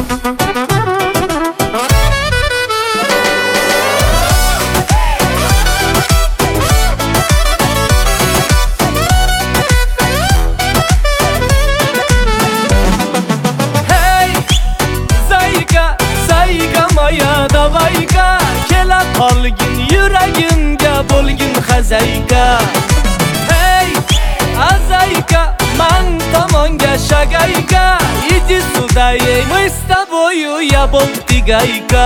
davayga kelib qolgin yuragimga bo'lgin xazayga. Hey azayga man tomonga shagayga, иди сюда, ей, мы с тобою я болтигайка.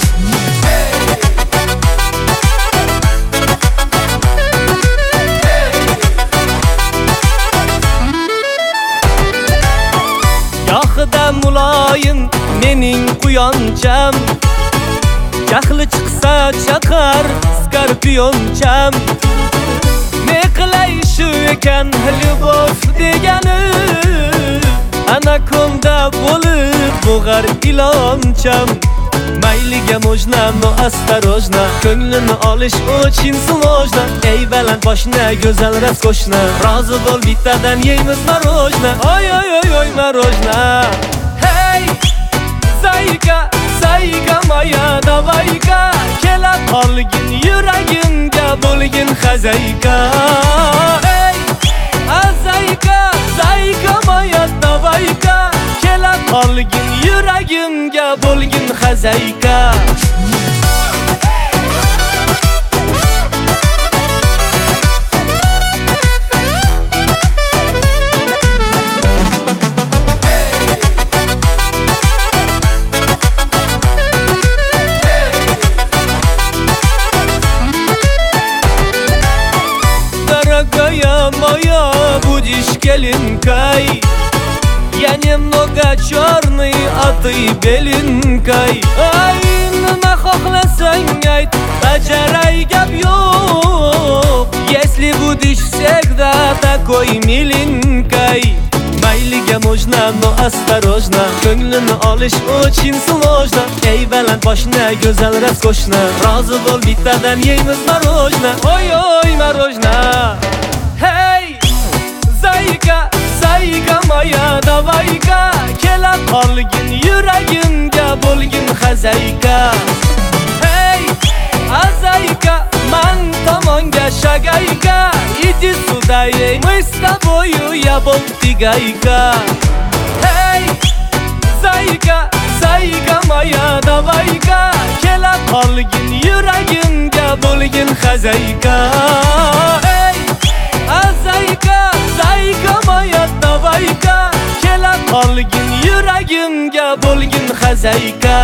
Yoqda muloyim mening quyoncham, jahli chiqsa chaqar skorpioncham. Ne qilay shu ekan любовь degani, anakonda bo'lib bo'g'ar iloncham. Mayliga можно, но осторожно, ko'nglini olish очень сложно. Ey baland boshna, go'zal raskoshna, rozi bo'l bittadan yeymiz marojna. Oy oy oy oy marojna. Hey zayga zayga moya davayga kelib qolgin yuragimga bo'lgin xazayga. Hey azayga zayga moya davayga kelib qolgin yuragimga bo'lgin xazayga. Дорогая моя, будешь келинкой, я немного черный, а ты беленькой. Ай, nima xohlasang ayt, bajaray gap yo'q, если будешь всегда такой миленькой. Mayliga можно, но осторожно, ko'nglini olish очень сложно. Ey baland boshna, go'zal raskoshna, rozi bo'l bittadan yeymiz marojna. Oy oy marojna. Hey zayga zayga moya davayga kelib qolgin yuragimga bo'lgin xazayga. Hey azayga man tomonga shagayga, иди сюда, ей, мы с тобою я болтигайка. Hey zayga zayga moya davayga kelib qolgin yuragimga bo'lgin xazayga. Hey azayga zayga moya davayga kelib qolgin yuragimga bo'lgin xazayga.